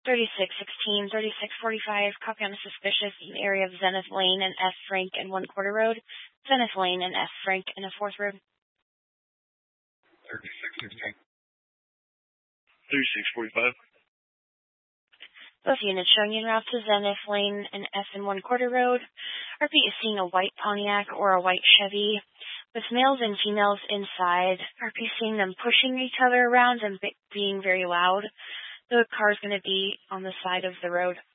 3616, 3645, copy on a suspicious in the area of Zenith Lane and S. Frank and 1/4 Road, Zenith Lane and S. Frank and a 4th Road. 3616. 3645. Both units showing en route to Zenith Lane and S and 1/4 Road. RP is seeing a white Pontiac or a white Chevy with males and females inside. RP seeing them pushing each other around and being very loud. The car is going to be on the side of the road.